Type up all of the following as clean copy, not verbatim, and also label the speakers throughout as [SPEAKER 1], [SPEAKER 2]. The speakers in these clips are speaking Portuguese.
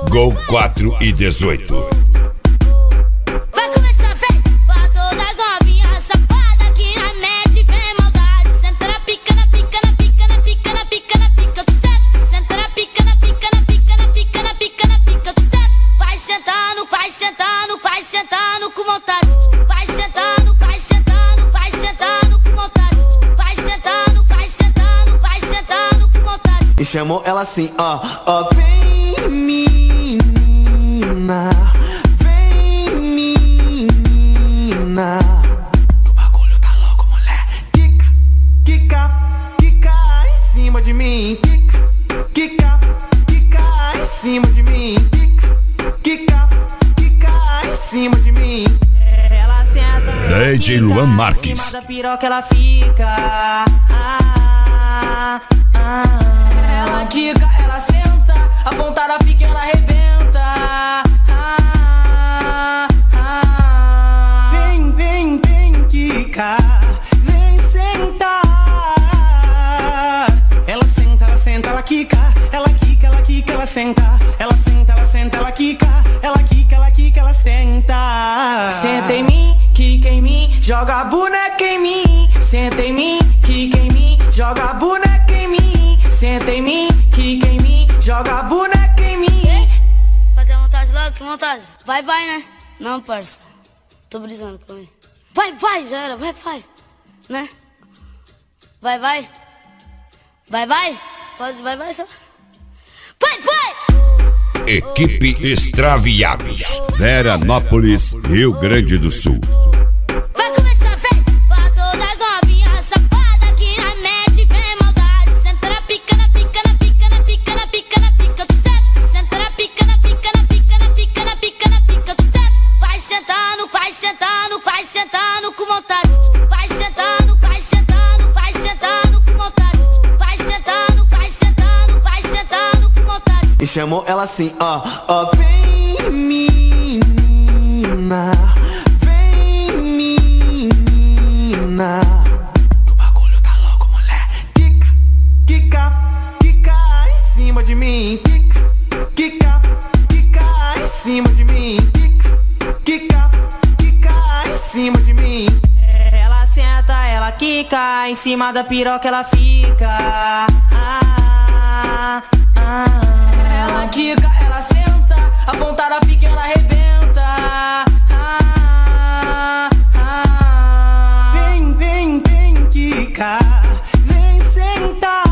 [SPEAKER 1] Gol 4 e 18.
[SPEAKER 2] Vai começar, vem! Pra todas novinhas safadas que na mente vem maldade. Senta na pica, na pica, na pica, na pica, na pica, na pica do certo. Senta na pica, na pica, na pica, na pica, na pica, na pica do certo. Vai sentando, vai sentando, vai sentando com vontade. Vai sentando, vai sentando, vai sentando com vontade. Vai sentando, vai sentando, vai sentando com vontade.
[SPEAKER 3] E chamou ela assim, vem menina, vem menina. O bagulho tá louco, mulher. Quica, quica, quica em cima de mim. Quica, quica, quica em cima de mim. Quica, quica, quica em cima de mim. Ela senta,
[SPEAKER 1] DJ Luan Marques.
[SPEAKER 3] em cima da piroca ela fica.
[SPEAKER 4] Ela quica, ela senta, a ponta da pica ela arrebenta.
[SPEAKER 3] Vem, vem, vem quicar, vem sentar. Ela senta, ela senta, ela quica, ela quica, ela quica, ela senta. Ela senta, ela senta, ela quica, ela quica, ela quica, ela senta. Senta em mim, quica em mim, joga a boneca em mim. Senta em mim, quica em mim, joga a boneca em mim. Senta em mim, quica em mim, joga a boneca em mim.
[SPEAKER 2] Fazer a montagem logo, que montagem? Vai, vai, né? Não, parça. Tô brisando comigo. Vai, vai, já era, vai, vai. Né? Vai, vai. Vai, vai. Pode, vai, vai, só. Vai, vai!
[SPEAKER 1] Equipe Extraviados, Veranópolis, Rio Grande do Sul.
[SPEAKER 2] Vai começar, vem! Pra todas novinhas safadas que na mente vem maldade. Senta na pica, na pica, na pica, na pica, na pica, na pica do certo. Senta na pica, na pica, na pica, na pica, na pica, na pica do certo. Vai sentando, vai sentando, vai sentando com vontade. Vai sentando, vai sentando, vai sentando com vontade. Vai sentando, vai sentando, vai sentando com vontade.
[SPEAKER 3] E chamou ela assim, vem menina, vem menina. O bagulho tá louco, mulher. Quica, quica, quica em cima de mim. Quica, quica, quica em cima de mim. Quica, quica, quica em cima de mim. Ela senta, ela quica, em cima da piroca ela fica.
[SPEAKER 4] Ela quica, ela senta, a ponta da pica ela arrebenta.
[SPEAKER 3] Vem, vem, vem quicar, vem sentar.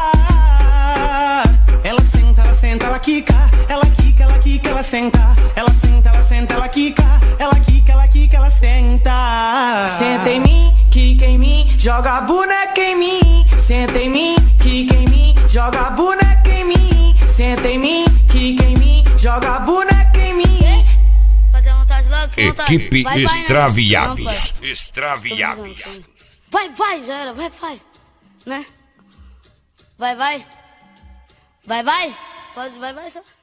[SPEAKER 3] Ela senta, ela senta, ela quica, ela quica, ela quica, ela senta. Ela senta, ela senta, ela quica, ela quica, ela quica, ela senta. Senta em mim, quica em mim, joga a boneca em mim. Senta em mim, quica em mim, joga a boneca em mim. Senta em mim, quica em mim, joga a boneca em mim.
[SPEAKER 2] Fazer a montagem logo, que montagem?
[SPEAKER 1] Equipe
[SPEAKER 2] Vai, vai, né? Não,
[SPEAKER 1] Extraviados,
[SPEAKER 2] parça. Tô
[SPEAKER 1] Extraviados.
[SPEAKER 2] brisando comigo. Vai, vai, já era, vai, vai. Né? Vai, vai. Vai, vai. Pode, vai, vai, só.